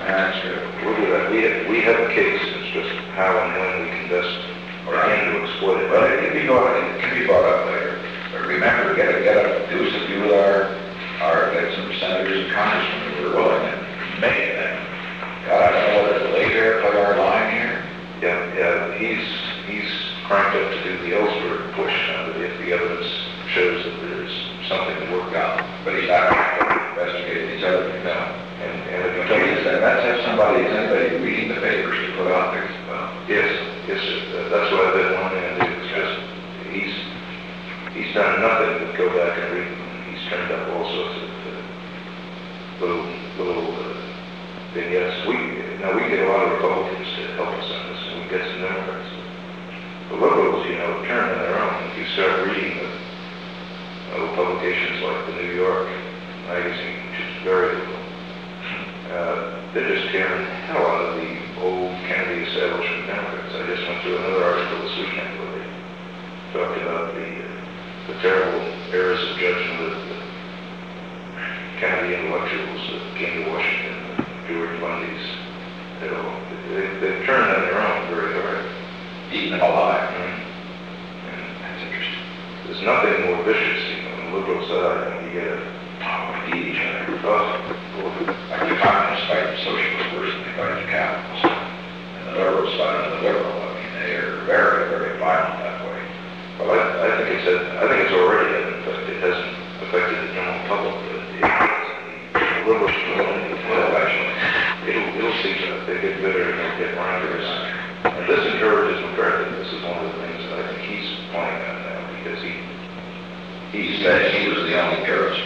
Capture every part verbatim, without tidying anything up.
That's good. We'll do that. We have, we have a case, it's just how and when we can best begin to exploit it. Well, it can be brought, it can be brought up later. But remember, get a, get a, do us a few with our, our, get some senators and congressmen who are willing, and many of them. God, I don't know whether to lay there, play our line here. Yeah, yeah, he's, he's cranked up to do the Ellsberg push now, that if the evidence shows that there's something to work out. But he's not investigating these other, no. And, and if you So take he it, said, let's have somebody, anybody reading the papers to put out there as well. yes, yes, uh, that's what I've been wanting to do. It's just, he's, he's done nothing but go back and read them. He's turned up all sorts of uh, little, little uh, vignettes. We, now we get a lot of Republicans to help us on this, and we get some Democrats. The liberals, you know, turn on their own. If you start reading the uh, publications like the New York magazine, which is very liberal, uh, they're just tearing the hell out of the old Kennedy establishment Democrats. I just went through another article this weekend where they talked about the, uh, the terrible errors of judgment of the Kennedy intellectuals that came to Washington, uh, George Bundy's, you know, they, they've turned on their own very hard. Eating them alive. Mm-hmm. And That's interesting. there's nothing more vicious, you know, on the liberal side when you get a, Oh, we need each other. oh, boy. Like the communists fight the socialists worse than they fight the capitalists. And the liberals fight the liberal. I mean, they are very, very violent that way. Well, I, I think it's, a, I think it's already had an effect. It hasn't affected the general public, but it has. The liberals will, Well, actually, it'll, it'll see that. They get bitter and they'll get rancors. And this encourages McCarthy. This is one of the things that I think he's playing on now, because he, he said he was the only purist.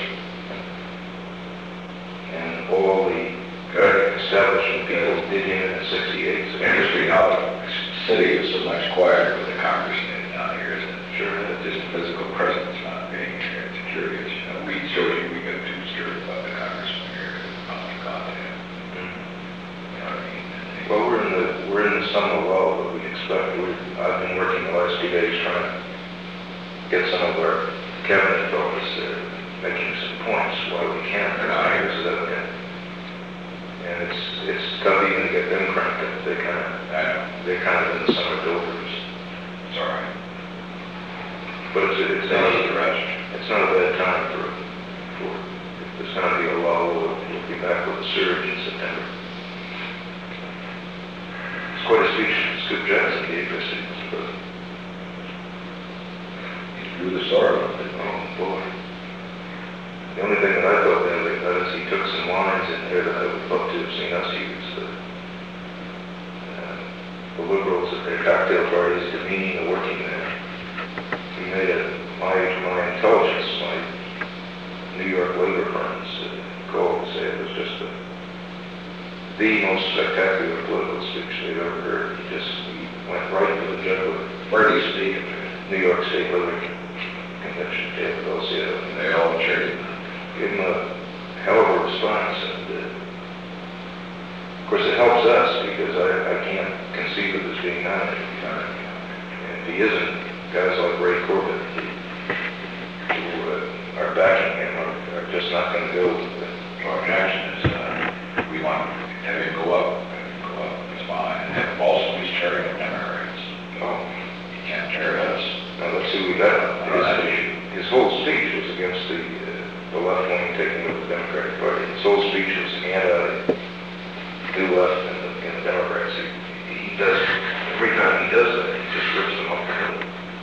and all the Good. establishment people did in in sixty-eight. So Interesting how the city is so much quieter with the congressman down here, isn't it? Sure. Just the physical presence not being here. It's curious. You know, we show you, we go too scared about the congressman here, on the content. Mhm. You know what I mean? And they- Well, we're in the, we're in the summer lull that we expect. We're, I've been working the last few days trying to get some of our cabinet folks uh, making some points while we can. They're not here, so that, and, and it's, it's tough even to get them cranked up. They kind of, I know. they're kind of in the summer doldrums. It's all right. But it's, it's They not, need the rest. it's not a bad time for, for, if there's going to be a lull, we'll, we'll be back with a surge in September. It's quite a speech Scoop Jackson gave yesterday, Mister President. He drew the sword on it. Oh, boy. The only thing that I thought that about is he took some lines in there that I would love to have seen us use. The, uh, the liberals at their cocktail parties demeaning the working man. He made a, my, my intelligence, my New York labor firms uh, call to say it was just a, the most spectacular political speech they've ever heard. He just he went right for the jugular. Where do you speak? New York State Labor Convention, J F L C O. And they all cheered. Give him a hell of a response, and uh, of course it helps us because I, I can't conceive of this being nominated. And if he isn't, guys like Ray Corbett, who, who uh, are backing him, are, are just not going to go with it. George Jackson is, uh, we want to have him go up, have him go up, it's fine. And then also he's chairing the Democrats. Oh, He can't chair us. now let's see what we got. On that issue. His, his whole speech was against the, uh, the left wing taking over the Democratic Party. His whole speech was anti new left and the, and the Democrats. He, he does, every time he does that, he just rips them off the hill.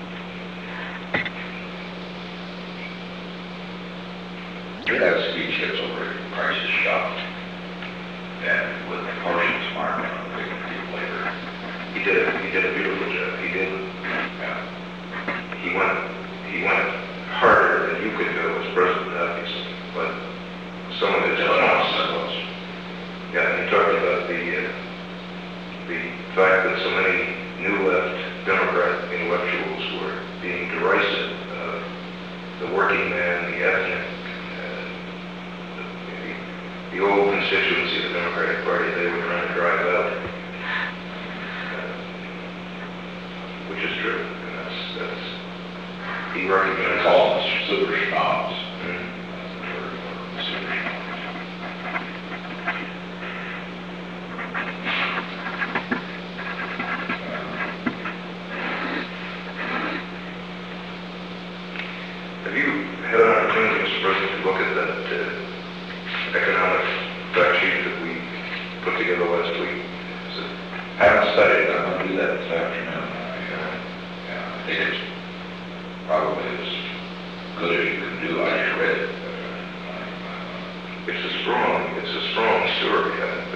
That speech gets over Price is shocked. And with the partial smart on the big labor. He did it. He did a beautiful job. He did. Yeah. He went. He went harder than you could go as president, obviously. But some of his response. Yeah, and he talked about the uh, the fact that so many new left Democrat intellectuals were being derisive of the working man, the ethnic, uh, the, the old constituency of the Democratic Party. They were trying to drive out, uh, which is true. And that's that's he recognizes. Call them super snobs. Mhm. Super snobs.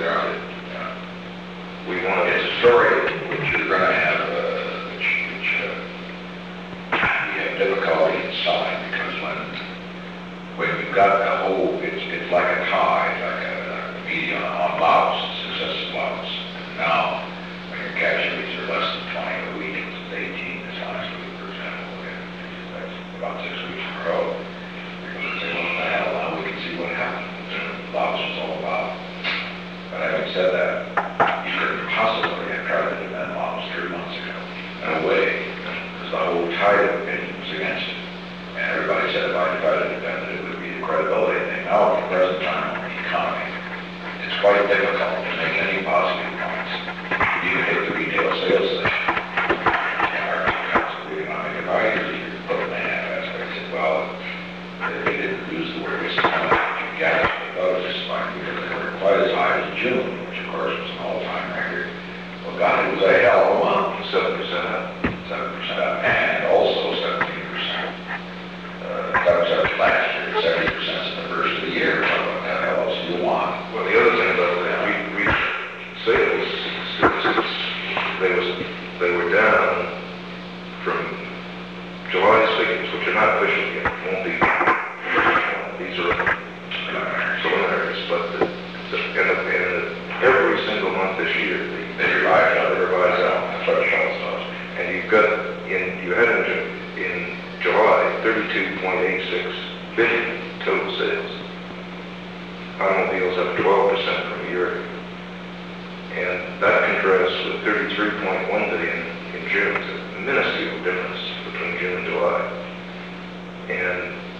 Yeah. Yeah. We want It's to, a story which you're gonna have, uh, which, which, uh, we have difficulty in selling, because when, when you've got the whole, it's, it's like a tie, like a, a median on lots, successive lots. Now, when your cash rates are less than twenty a week, it's eighteen this last week, for example, and that's about six weeks in a row. Because they say, well, the hell, now we can see what happened. Lots was all about. But having said that, you couldn't possibly have tried to defend Laos three months ago, in a way, because the whole tide of opinion was against it. And everybody said if I tried to defend it, it would be the credibility thing. Now, at the present time, in the economy, it's quite difficult to make any positive points. You can take the retail sales thing. And our council, economic advisors, you could put them in half-assed. I said, well, they didn't use the word disappointed. You got it. They thought it was just fine because they weren't quite as high as June, which of course was an all-time record. Well, God, it was a hell of a month, seven percent up, seven percent up, and also seventeen percent. Uh, that was up last year, seventy percent in the first of the year. So what the hell else do you want? well, the other thing about that, we, we, sales statistics, they was, they were down from July's figures, which are not official yet, won't be, these are preliminaries, but the, the, in the, in the, every single month this year, they, They revised they out, revise out. that's what it shows us. And you've got, in, you had in, Ju- in July, thirty-two point eight six billion total sales. Automobiles up twelve percent from a year ago. And that contrasts with thirty-three point one billion in June. It's a minuscule difference between June and July. And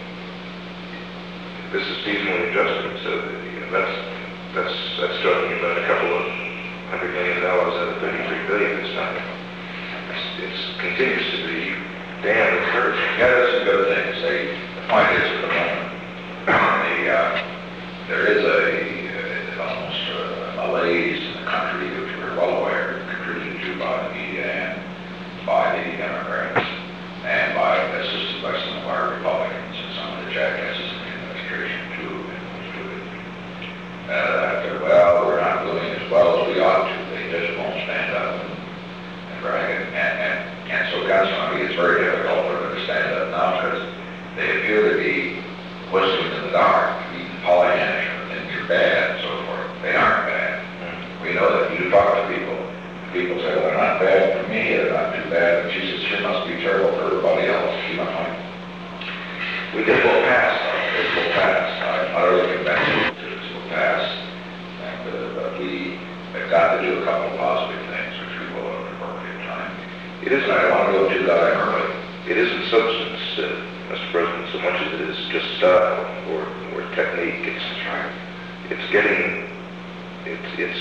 this is seasonally adjusted, so you know, that's, that's, that's talking about a couple of hundred million dollars out of thirty-three billion this time. It's, it's continues to be damn encouraging. Yeah, that's a good thing. Say, the point is, at the moment, the, uh, there is a, uh, almost uh, malaise in the country, which we're well aware, contributed to by the media and by the Democrats, and by, assisted by some of our Republicans and some of the jackasses in the administration too, and most of it. Uh, that, well, we're not doing as well as we ought to. They just won't stand up and, and brag it. And, and, and so consequently, it's very difficult for them to stand up now because they appear to be whistling in the dark, being Pollyannish, or things are bad and so forth. They aren't bad. We know that you talk to people, people say, well, they're not bad for me, they're not too bad, but she says, sure must be terrible for everybody else. You know, like, we did will pass, though. This will pass. I'm utterly convinced that this will pass. And, uh, but we have got to do a couple of positive things, which we will at an appropriate time. It isn't, I don't want to go too that early. it isn't substance, uh, Mister President, so much as it is just style or, or technique. It's, right. it's getting, it's, it's,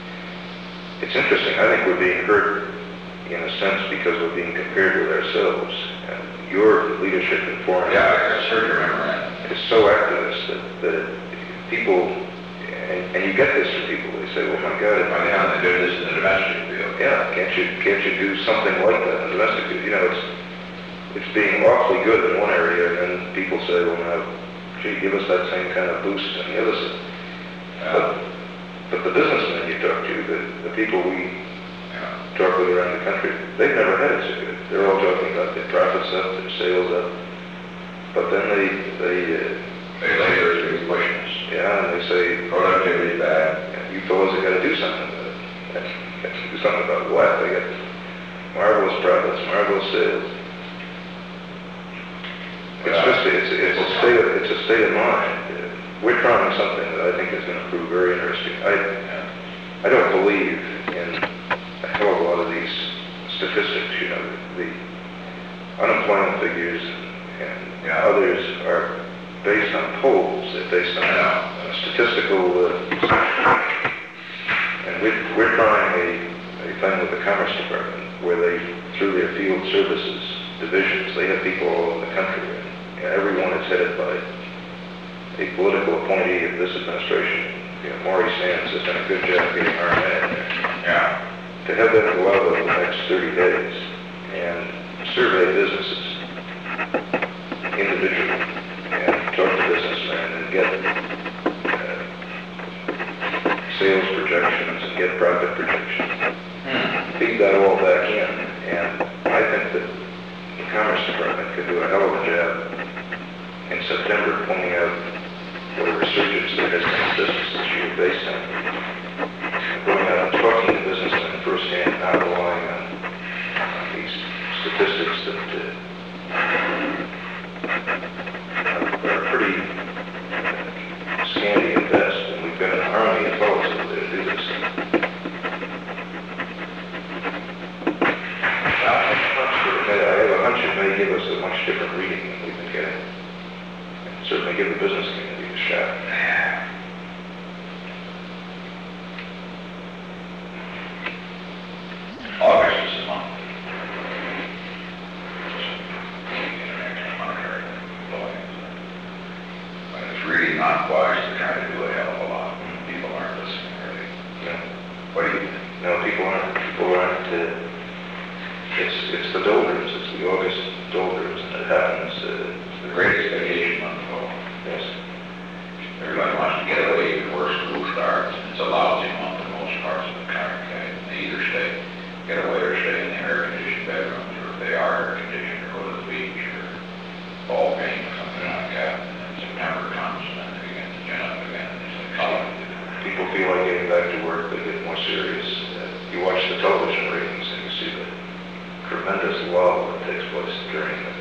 it's interesting. I think we're being hurt in a sense because we're being compared with ourselves. And your leadership in foreign Yeah, I heard your memorandum. is so activist that, that people, and, and you get this from people, they say, well, my God, if By I the time they do this in the domestic field. yeah, can't you, can't you do something like that in the domestic, you know, it's, it's being awfully good in one area, and then people say, well, now, gee, give us that same kind of boost on the other side. But, but the businessmen you talk to, the, the people we Yeah. talk with around the country, they've never had it so good. They're all talking about their profits up, their sales up, but then they, they, uh, They lay their big questions. yeah, and they say, Productivity bad. you fellows have got to do something about it. Have to do something about what? They got marvelous profits, marvelous sales. It's Yeah. just, it's, it's a state of, it's a state of mind. We're trying something that I think is going to prove very interesting. I, Yeah. I don't believe in a hell of a lot of these statistics, you know, the unemployment figures and Yeah. others are based on polls, they're based on Yeah. uh, statistical, uh, and we're, we're trying a, a thing with the Commerce Department where they, through their field services divisions, they have people all over the country, and, and everyone is headed by a political appointee of this administration. You know, Maurice Sands has done a good job getting our man in there. Yeah. To have them go out over the next thirty days and survey businesses individually and talk to businessmen and get uh, sales projections and get profit projections. Hmm. Feed that all back in, and I think that the Commerce Department could do a hell of a job in September pointing out what a resurgence there has been in business this year based on going out and talking to businessmen firsthand, not relying on, on these statistics that uh, are pretty scanty at best, and we've got an army of fellows over there to do this. I have a hunch it may give us a much different reading than we've been getting. And certainly give the business community a shot. August is a month. International monetary volumes. When it's really not wise to try to do a hell of a lot. People aren't listening really. No, What do you think? no, people aren't, people aren't, uh, it's, it's the doldrums, it's the August doldrums, and it happens, uh, It's the greatest vacation month of all. yes. Everybody wants to get away before school starts. It's a lousy month in most parts of the country. They either stay, get away or stay in the air-conditioned bedrooms, or if they are air-conditioned, or go to the beach, or ball game, or something like that. And then September comes, and then they begin to gin up again, and it's like, oh, People feel like getting back to work, they get more serious. Uh, You watch the television ratings and you see the tremendous lull that takes place during the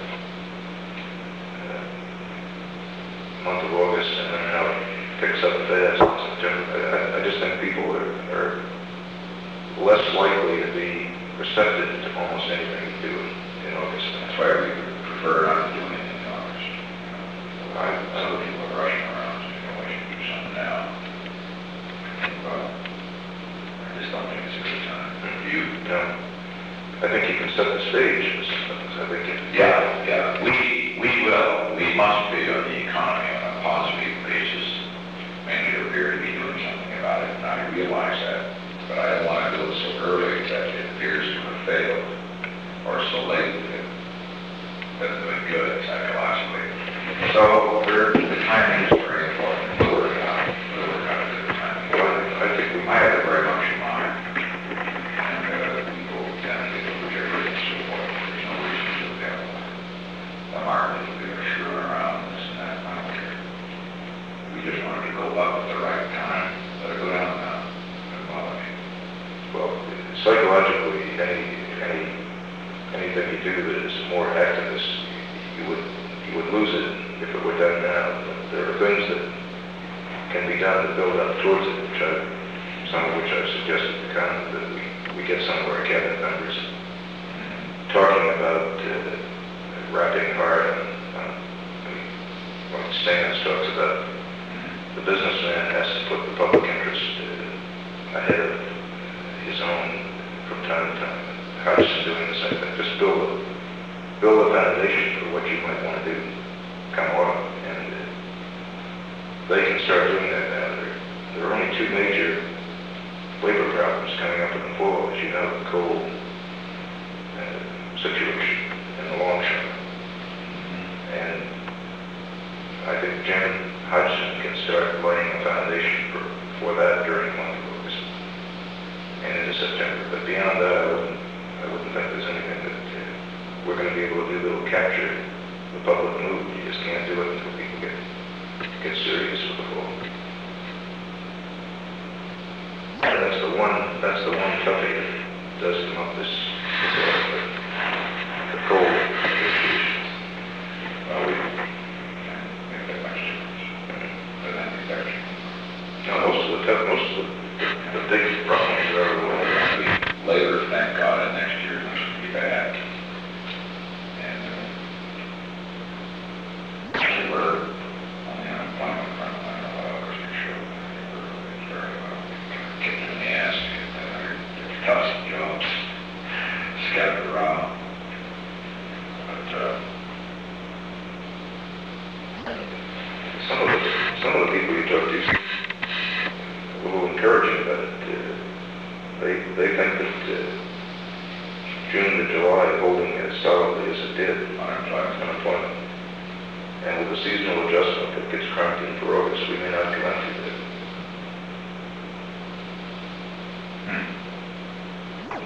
uh, month of August, and then how it picks up fast in September. I, I just think people are, are less likely to be receptive to almost anything you do in, in August. that's why we prefer not to do anything in August. I, Some I, people are rushing around, saying, oh, we should do something now. Well, I just don't think it's a good time. You? no, I think you can set the stage. I think it, Yeah, yeah, we, we will, we must be on the economy on a positive basis, mainly to appear to be doing something about it, and I realize that, but I don't want to do it so early that it appears to have failed, or so late that it doesn't do it good psychologically. So, we're, the timing is very important, we'll work out, we'll work out a good timing. well, I, I think we I have it very much in mind, and uh, people tend to get overjoyed and so forth. There's no reason to have a market that we're screwing around this and that. I don't care. We just want it to go up at the right time, let it go down now. Doesn't bother me. Well, psychologically, any, any, anything you do that is more activist, you would, you would lose it if it were done now. But there are things that can be done to build up towards it, which I, some of which I've suggested to Congress, that we, we get some of our cabinet members talking about uh, wrapping hard on, on, when Stans talks about the businessman has to put the public interest uh, ahead of his own from time to time. Hodgson doing the same thing. Just build a, build a foundation for what you might want to do come autumn. And uh, they can start doing that now. There, there are only two major labor problems coming up in the fall, as you know, the coal uh, situation in the longshoremen. And I think Jim Hodgson can start laying a foundation for, for that during the month of August and into September. But beyond that, I wouldn't, I wouldn't think there's anything that uh, we're going to be able to do that will capture the public mood. You just can't do it until people get get serious with the fall. And that's the one, that's the one toughie that does come up this, this autumn, the, the coal negotiations. Well, we can't make that much difference. But then we better. No, most of the, tough- most of the, the big problems are the ones that we, Later, thank God, and next year it's going to be bad. And uh, we're on the unemployment front, I don't know what others can show. We're doing very well. Kicked in the ass, uh, tough jobs, scattered around. But uh, some of the, some of the people you talk to seem a little encouraging about it. Uh, They, they think that uh, June to July holding as solidly as it did unemployment. unemployment. And with the seasonal adjustment that gets cranked in for August, we may not come out through that.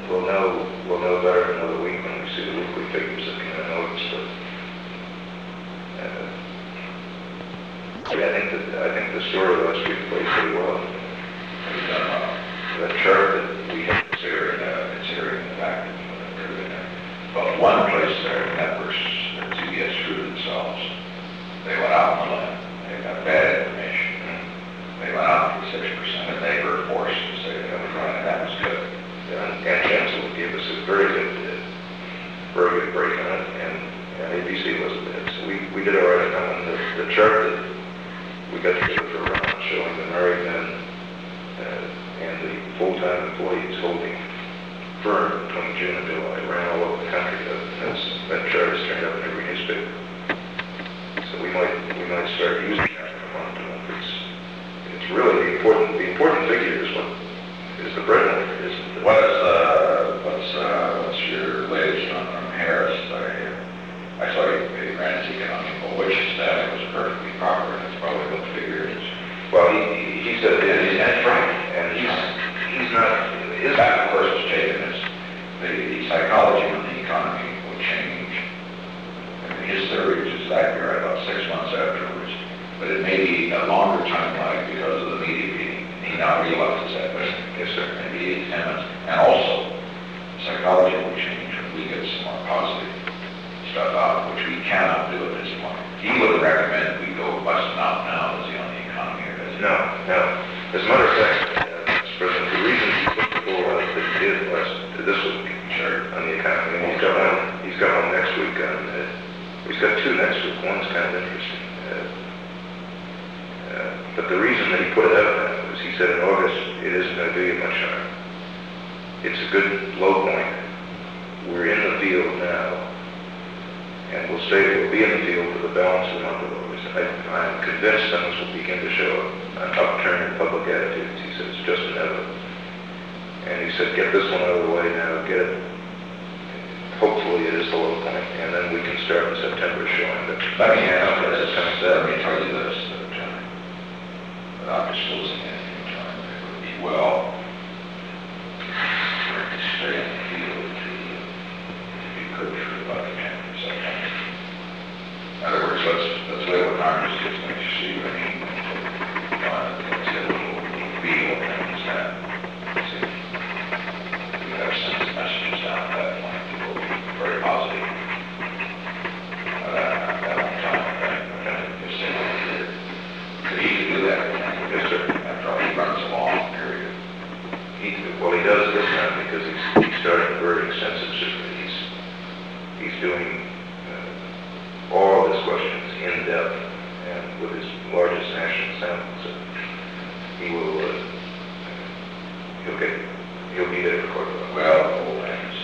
we'll know, we'll know better in another week when we see the weekly figures that come in August, but, uh, yeah, I think that, I think the story last week played pretty well. We've done, uh, That chart that we had, considering, uh, considering the fact that, uh, but one place there, networks, that C B S screwed themselves. They went out on a limb, they got bad information. They went out for six percent, and they were forced to say that was right, and that was good. and, and Chancellor gave us a very good, uh, very good break on it, and, and A B C wasn't bad. So we, we did all right on that one. The, the chart that we got together for around showing the married men, uh, and the full-time employees holding firm between June and July ran all over the country. That, that's, that chart is turned up in every newspaper. So we might, we might start using that for one to one. It's, it's really the important, the important figure is what, is the breadwinner, isn't it? What is, uh, what's, uh, what's your latest on from Harris? I, I saw you, you ran his economical, which is that it was perfectly proper, and that's probably what the figure is. Well, he, he said, it is, That's right. and he's, he's not, his That, of course, was taken as the, the psychology of the economy would change. I mean, his theory was just accurate about six months afterwards, but it may be a longer timeline because of the media reading. He now realizes that, but yes, sir. maybe eight, ten months. And also, psychology will change when we get some more positive stuff out, which we cannot do at this point. He would recommend we go busting out now to see on the economy. Or does he? No, no. As a matter of fact, uh, Mister President, the reason he put the goal out that he did last, this week, Sure. on the economy, and he's got one, he's got one next week on, uh, he's got two next week, one's kind of interesting. Uh, uh, but the reason that he put it out now was he said in August, it isn't going to do you much harm. It's a good low point. We're in the field now, and we'll stay, we'll be in the field for the balance of the month of August. I, I'm convinced things will begin to show an upturn in public attitudes. He said it's just inevitable. And he said, get this one out of the way now, get it, hopefully it is the low point, and then we can start in September showing that. Let me ask you this, let me tell you this, that, uh, without disclosing anything, John, it would be well for it to stay in the field to, if you could, for about the tenth of September. In other words, let's, let's wait what Congress gets next to see what I mean. Uh, let's get a little, little feel of things then. See, we have sent some messages down at that point that will be very positive. Uh, that won't time, right? Okay, just say what he did. Could he do that? Yes, sir. After all, he runs a long period. He, well, he does this now because he's, he's starting a very extensive survey. He's, he's doing uh, all of his questions in depth and with his largest national sample. So he will, uh, he'll get, he'll be there for quite a while. Well, the whole thing is,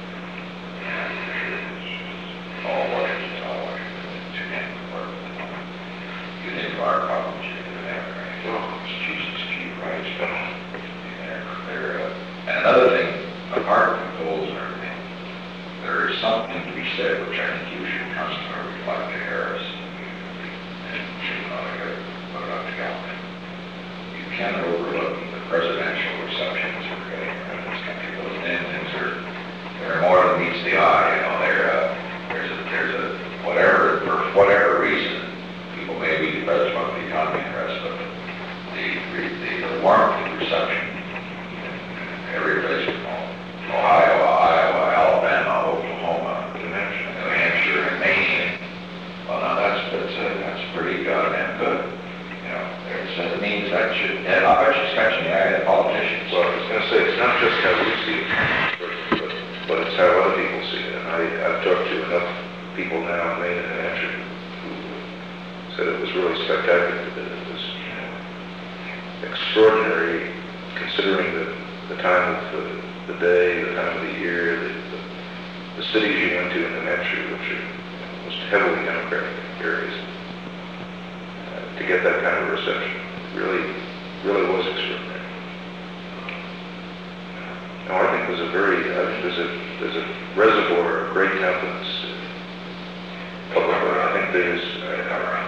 all Washington, all Washington, it's an end work. You think of our problems, you're going to have, right? Oh, Jesus, gee, right, so, they're, they're, uh, and another thing, apart from goals and everything, there is something to be said, which I think you should constantly reflect to Harris, and you know, I gotta put it up to Galvin. You cannot overlook the presidential receptions we're getting around this country. Those damn things are, they're more than meets the eye, you know, they're, uh, there's a, there's a, whatever, for whatever reason, people may be depressed about the economy and the rest, but the, the, the warmth of reception in every place from Ohio, Iowa, Alabama, Oklahoma, New Hampshire, New Hampshire, and Maine. Well, now that's, that's, uh, that's pretty goddamn good. You know, there's, uh, it means that should, and I bet you especially the area of politicians. Well, I was going to say, it's not just how we see it, but, but it's how other people see it. And I, I've talked to enough people now in Maine and New Hampshire who said it was really spectacular, that it was extraordinary considering the, the time of the, the day, the time of the year, the, the, the cities you went to in New Hampshire, which are most heavily Democratic areas, uh, to get that kind of reception really, really was extraordinary. No, I think there's a very, I think there's a, there's a reservoir of great confidence uh, publicly. I think there's, uh,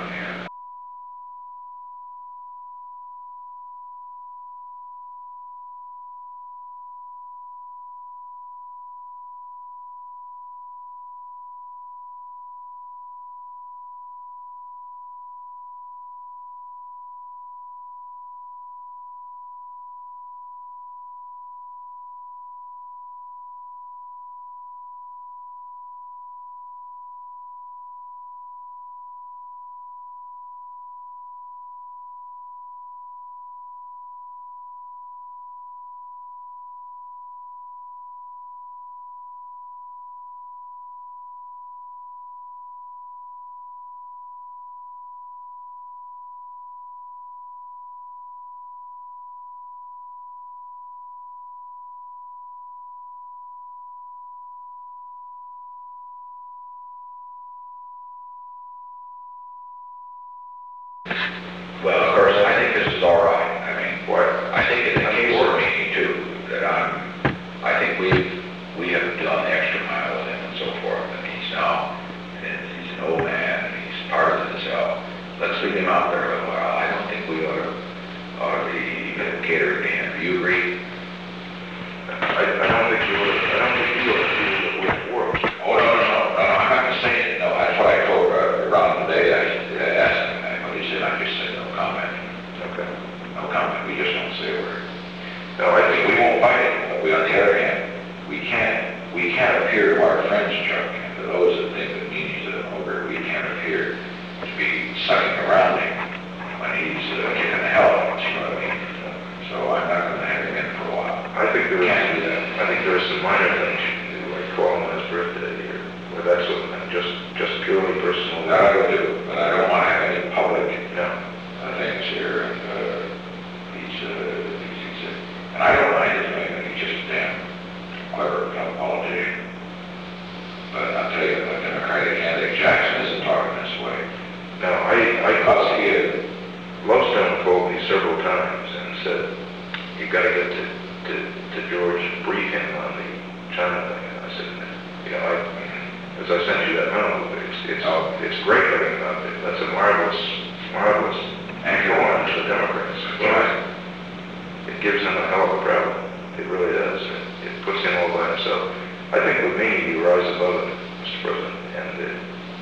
won't fight it, but we, on the other hand, we can't, we can't appear to our friends, Chuck, and to those that think that meetings are over, we can't appear to be sucking around him when he's uh, kicking the hell out of us, you know what I mean? So I'm not gonna have him in for a while. I think there Can't do is, that. I think there are some minor things you can do, like call him on his birthday, or, or that sort of thing, just, just purely personal. That I will do, but I don't wanna have any public No. uh, things here, and, uh, he's, uh, he's, he's, uh, and I don't mind his doing, he's just a damn clever kind of politician. But I'll tell you, the Democratic candidate Jackson isn't talking this way. No, I, I Because called he is, Lowstone called me several times and said, you've got to get to, to, to George and brief him on the China thing. And I said, you know, I, as I sent you that memo, it's, it's, Oh. it's great letting him out there. That's a marvelous, marvelous anchor on to the Democrats. Right. It gives him a hell of a problem. It really does. It, it puts him all by himself. I think with me, you rise above it, Mister President, and uh,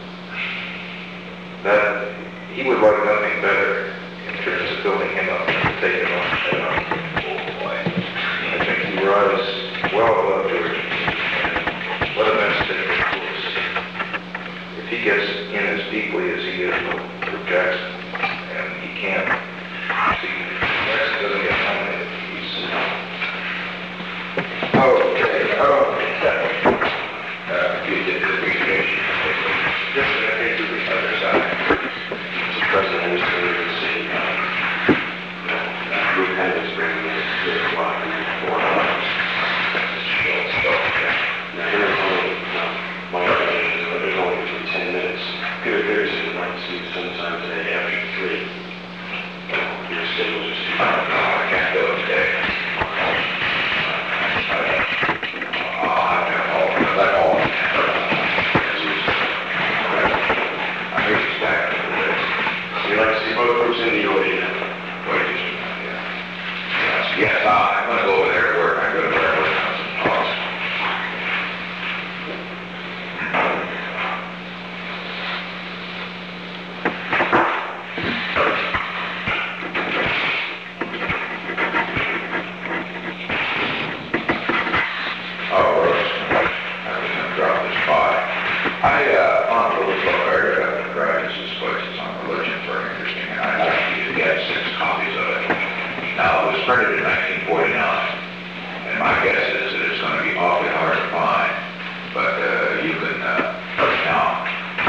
that he would like nothing better in terms of building him up and taking him on head on. I think he rise well above George and let events take their course. If he gets in as deeply as he is with, with Jackson, and he can't, see, Jackson doesn't get nominated. He's, okay, oh, uh, you did the appreciation. just I think to the other side. Mister President, is going to see, group headers bringing in at three o'clock and four hours. Now, here's only, now, my recommendation is that there's only between ten minutes. Peter Peterson would like to see you sometime today after three. Your schedule is too. No, I can't do it today. I'll have to hold, let all. I heard he's back for this. We'd like to see both groups in the audience. Wait just a minute, yeah. Yes, yes, I- I'm gonna go over there where, I'm gonna go there where I'm some pause. Oh, Rose, I was gonna drop this by. I, uh, on the little book, I read up in Gravis' place, it's on religion, very interesting, and I actually get six copies of it. Now, it was printed in nineteen forty-nine, and my guess is that it's gonna be awfully hard to find, but, uh, you can, uh, put it down.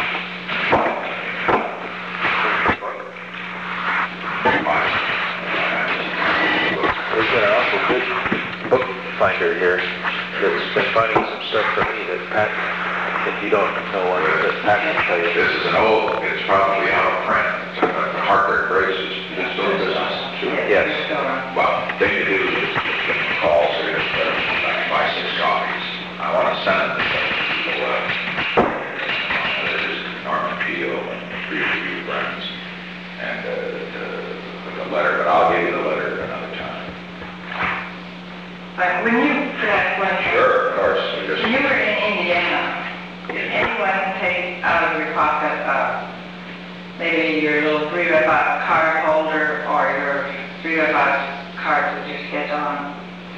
We've got an awful good book finder here that's been finding some stuff for me that Pat, if you don't know one, that Pat can tell you. This is an old, it's probably out of print, it's a Harper Braces, it's still in business. Yes. Well, thing to do is just give them a call, so you just, uh, I can buy six copies. I wanna send them to people, uh, this is Norman Peel and three of you friends, and, uh, the, the letter, but I'll give you the letter another time. But when you, uh, when Sure, of course, we just, when you were in Indiana, did anyone take out of your pocket, uh, maybe your little three by five card holder or your three by five cards with your sketch on?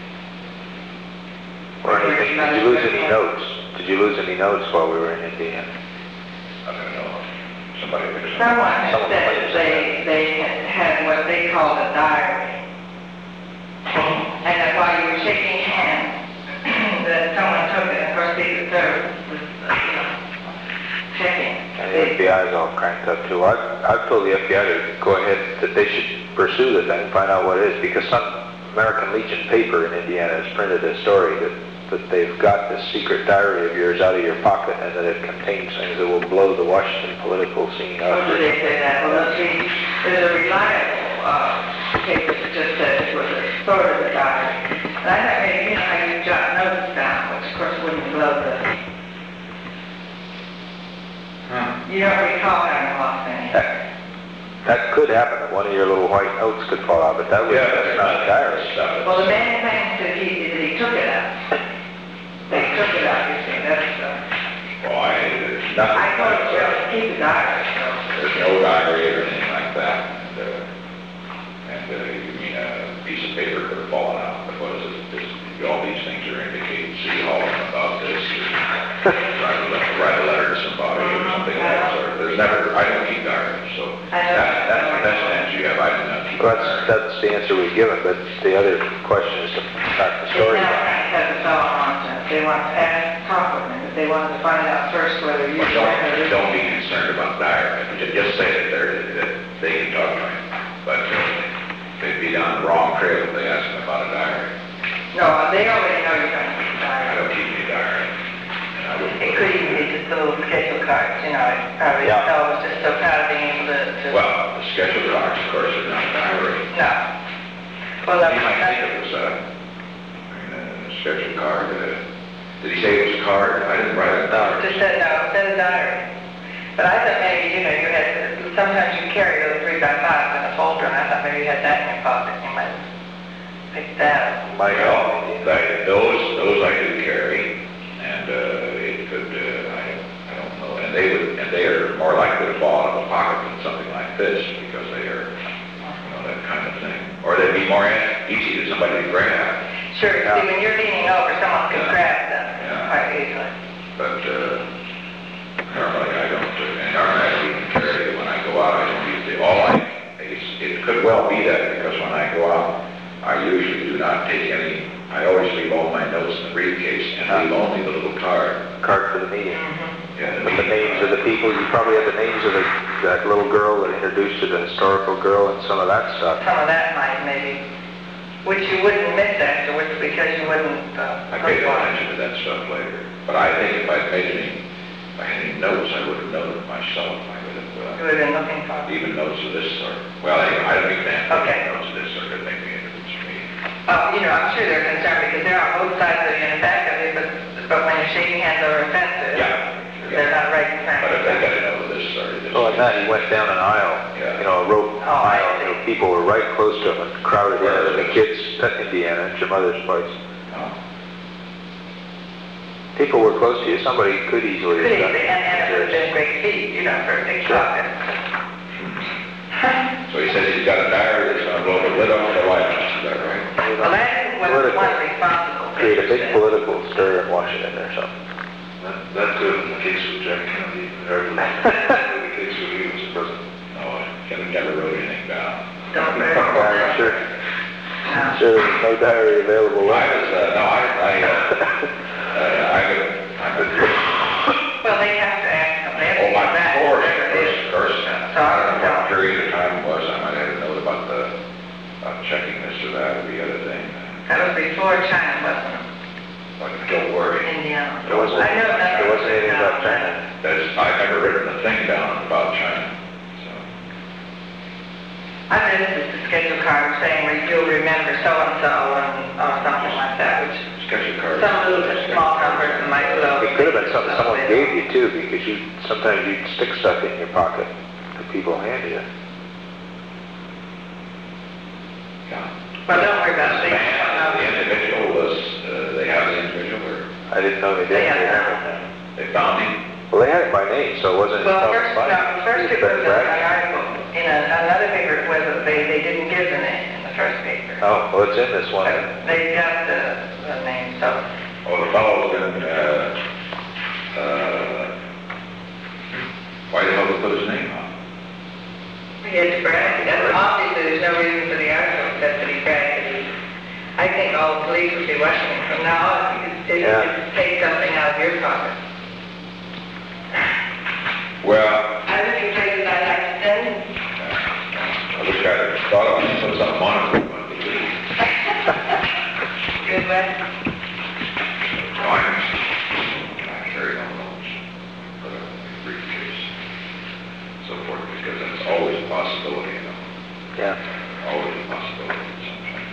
Or anything, did you lose any notes? Did you lose any notes while we were in Indiana? I don't know, somebody fix it. Someone had Someone said played that they, they had had what they called a diary. And that while you were shaking hands, that someone took it, of course, Secret Service was, uh, you know, checking. And the F B I's all cranked up too. I've, I've told the F B I to go ahead, that they should pursue the thing, find out what it is, because some American Legion paper in Indiana has printed a story that, that they've got this secret diary of yours out of your pocket and that it contains things that will blow the Washington political scene Oh, up. do they say that? Well, let's see, there's a reliable, uh, paper that just said it was a sort of a diary. And I thought maybe, you know, how you jot notes down, which of course wouldn't blow the, Hmm. you don't recall having lost any. That, that could happen, that one of your little white notes could fall out, but that was, Yeah, that's not a diary. Stuff. Well, the man claims that he, that he took it out. They took it out, you see, that's, uh, Well, I, it's nothing. I thought it was just keep the diary, so. There's no diary or anything like that, and, uh, and, uh, you mean a piece of paper could have fallen out, but what is it, just Well, that's, that's the answer we've given, but the other question is to start the It's story now line. trying to cut us all on, if they want to ask, talk with them, if they want to find out first whether you... But don't, don't be concerned about diary, Ju- just say that they're, that they can talk to him, but uh, they'd be down the wrong trail if they ask them about a diary. No, they already know you're going to keep I diary. don't keep any diary, and I wouldn't... It could even be just the little schedule cards, you know, it's probably, Yeah. I was just so proud of being able to... to- Well, the schedule cards, of course, are not a diary. No. Well, that's... You might think it was, uh, I mean, a schedule card, uh, did he say it was a card? I didn't write it down. Just said, no, it said a diary. But I thought maybe, you know, you had, sometimes you carry those three by fives in a folder, and I thought maybe you had that in your pocket, you might pick that up. Mike, Well, that, those, those I do carry, and, uh, it could, uh, I, I don't know, and they would, and they are more likely to fall out of a pocket than something like this, because they are, you know, that kind of thing. Or they'd be more easy to somebody to grab, Sure, see, when you're leaning over, someone can Yeah. grab them Yeah. quite easily. but, uh, normally I don't, uh, and normally I even carry it when I go out, I don't use the, all I, it's, it could well be that, because when I go out, I usually do not take any, I always leave all my notes in the briefcase, and leave only the little card. card for the meeting. Mm-hmm. Yeah, With the names of the people, you probably have the names of the, that little girl that introduced you to the historical girl and some of that stuff. Some of that might maybe, which you wouldn't miss afterwards because you wouldn't, uh, I look paid for it. attention to that stuff later. But I think if I'd made any, if I had any notes, I would have known it myself. I would have, You uh, would have been looking for it. even notes of this sort. Well, anyway, I don't think Okay. notes of this sort could make me introduce me. Oh, you know, I'm sure they're concerned because they're on both sides of you and back of you, but, but when you're shaking hands over fences, Yeah. they're not right in front But of if they you. got to know this sort of this. Oh, and that, he went down an aisle, Yeah. you know, a rope Oh, I aisle, see. and people were right close to him and crowded in, and the kids at Indiana, at your mother's place. No. People were close to you, somebody could easily Could have done easily, and, and it would have it. been great feet, you know, for a big Sure. pocket. So he says he's got a diary that's going to blow the lid off the White House, is that right? Well, that is what Political. one responsible Create a figure big said. political stir in Washington or something. That, that could have been the case with Jack Kennedy, hardly the case with you as president. No, Kevin never wrote anything down. Don't very I'm sure, No. sure there was no diary available. I was, uh, no, I, I, uh, uh, I could, I could, Well, they have to ask them, they have to oh, my, get back. of course, of whatever it course, is. of course. So I I don't don't know what know. period of time it was, I might have a note about the, about checking this or that or the other thing. That was before China, wasn't it? But don't worry, Indiana. There wasn't, I know nothing. there wasn't anything about China. that's, I've never written a thing down about China, so. I bet this is the schedule card saying where you'll remember so-and-so and, or something like that, which Sketch a card. some little small town person might put over. It could have been something someone gave you too, because you, sometimes you'd stick stuff in your pocket that people hand you. Yeah. But don't worry about The it. man, the individual was, uh, they have the individual, or I didn't know they did. They had They that. had it. they found him? Well, they had it by name, so it wasn't. Well, it first, wasn't no, mine. first it was was Ben an Bragg. article, in a- another paper, it was, that they, they didn't give the name in the first paper. Oh, well, it's in this one. But they got the, the name, so, Oh, the fellow's been, uh, uh, why the hell did he put his name on? he had to brag. And obviously, there's no reason for the article except that he bragged that he, I think all the police would be watching him from now on, if you could, if you Yeah. could take something out of your pocket. Well, I live in places I like to send. I wish I'd thought of it, put something on it, but the lead. Good way. No, I'm, I carry no notes, put it in a briefcase, so forth, because that's always a possibility, you know, Yeah. always a possibility sometimes.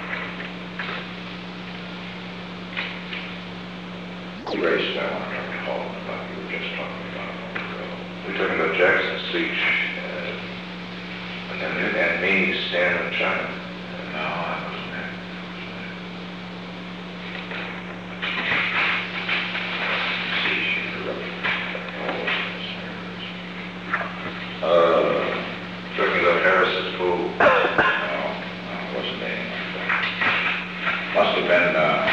Erased, I want to talk to Holland about, you were just talking about a moment ago. We're talking about Jackson's speech, uh, and then, and me stand in China. No, I wasn't there. See, she interrupted. Uh, Talking about Harris's pool. no, no, it wasn't anything like that. Must have been, uh,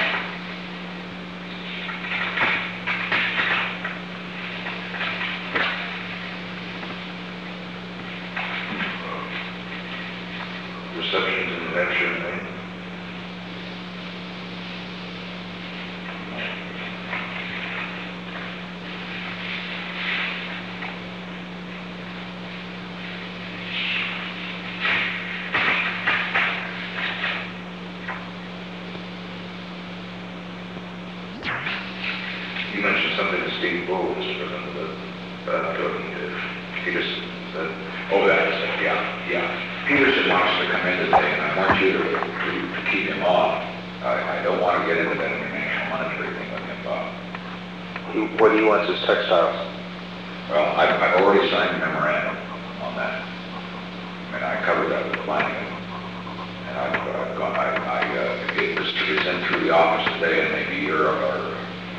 you mentioned something to Steve Bull, Mister President, about talking to Peterson, that, Oh, that is it, yeah, yeah. Peterson wants to come in today, and I want you to, to, to keep him on. I, I don't want to get into that international monetary thing with him, Bob. He- What he wants is textiles. Well, I've, I've already signed a memorandum on that. I mean, I covered that with Flanagan. And I've, I've gone, I, I, uh, it was to be sent through the office today, and maybe you're, or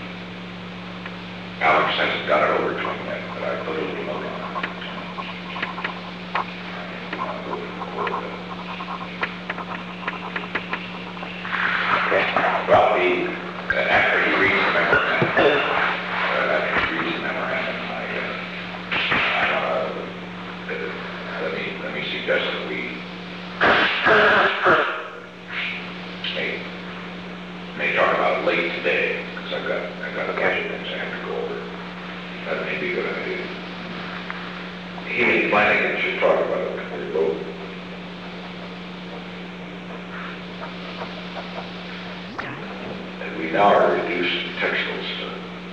Alex hasn't got it over to him yet, but I put a little note on it. Okay. Well, he, uh, after he reads the memorandum, uh, after he reads the memorandum, I, uh, I, uh, let me, let me suggest that we may, may talk about late today, because I've got, I've got a bunch of things I have to go over. That may be a good idea. He and Flanagan should talk about it before we vote. And we now are reduced textiles to,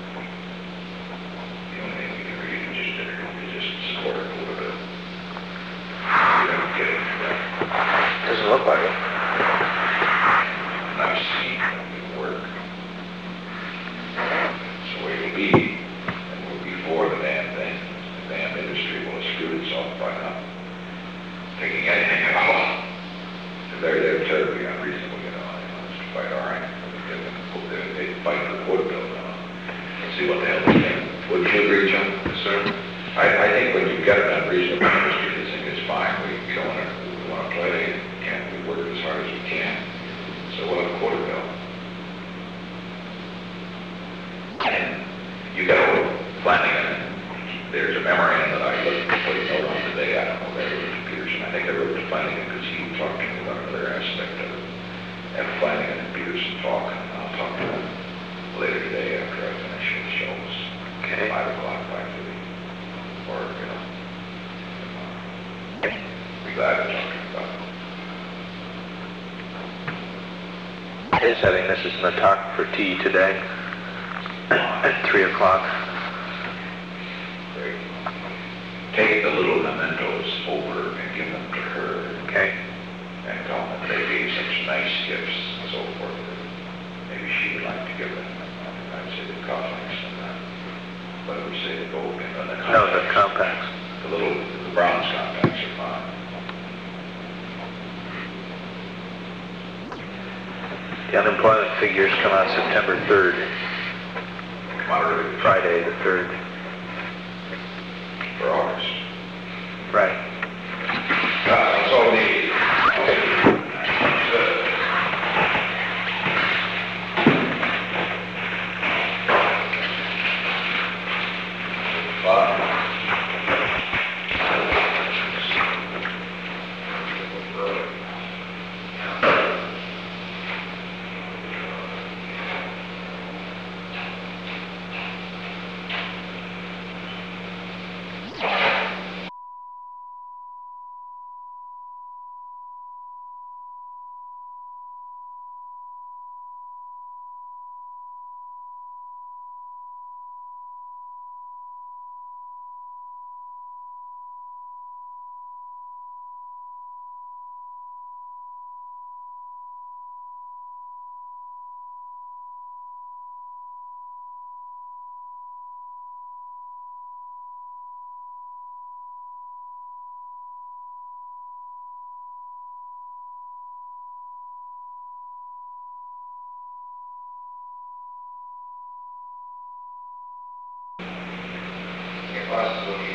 the only thing we can read, we just, we just support it a little bit. We don't get into that. Doesn't look like it. Nice scene, that would work. It's the way it'll be, and we'll be for the damn thing. The damn industry will have screwed itself by not taking anything at all. They're, they're terribly unreasonable, you know, it's to fight our anger. They, they fight for the quota bill now. Let's see what the hell they think. Wouldn't you agree, John? yes, sir. I, I think when you get an unreasonable industry, this thing is fine. We, we don't want to, we want to play it. Can't we work as hard as we can? So we'll have a quota bill. And you got a Flanagan, there's a memorandum that I looked, put a note on today. I don't know if I wrote it to Peterson. I think I wrote it to Flanagan because he talked to me about another aspect of it. Have Flanagan and Peterson talk, and I'll talk to them later today after I finish with the shows. Okay. Five o'clock, five thirty, or, you know. Be glad to talk to you about it. Is having Missus Natak for tea today at three o'clock. Great. Take the little mementos over and give them to her, Okay. and tell them that they gave such nice gifts and so forth, that maybe she would like to give them. I'd say the cufflinks and the, what do we say, the gold, and the compacts. No, the compacts. The little, the bronze compacts are fine. The unemployment figures come out September third, Moderate Friday the third. for August. Right. Uh, that's all we need. Uh, Last,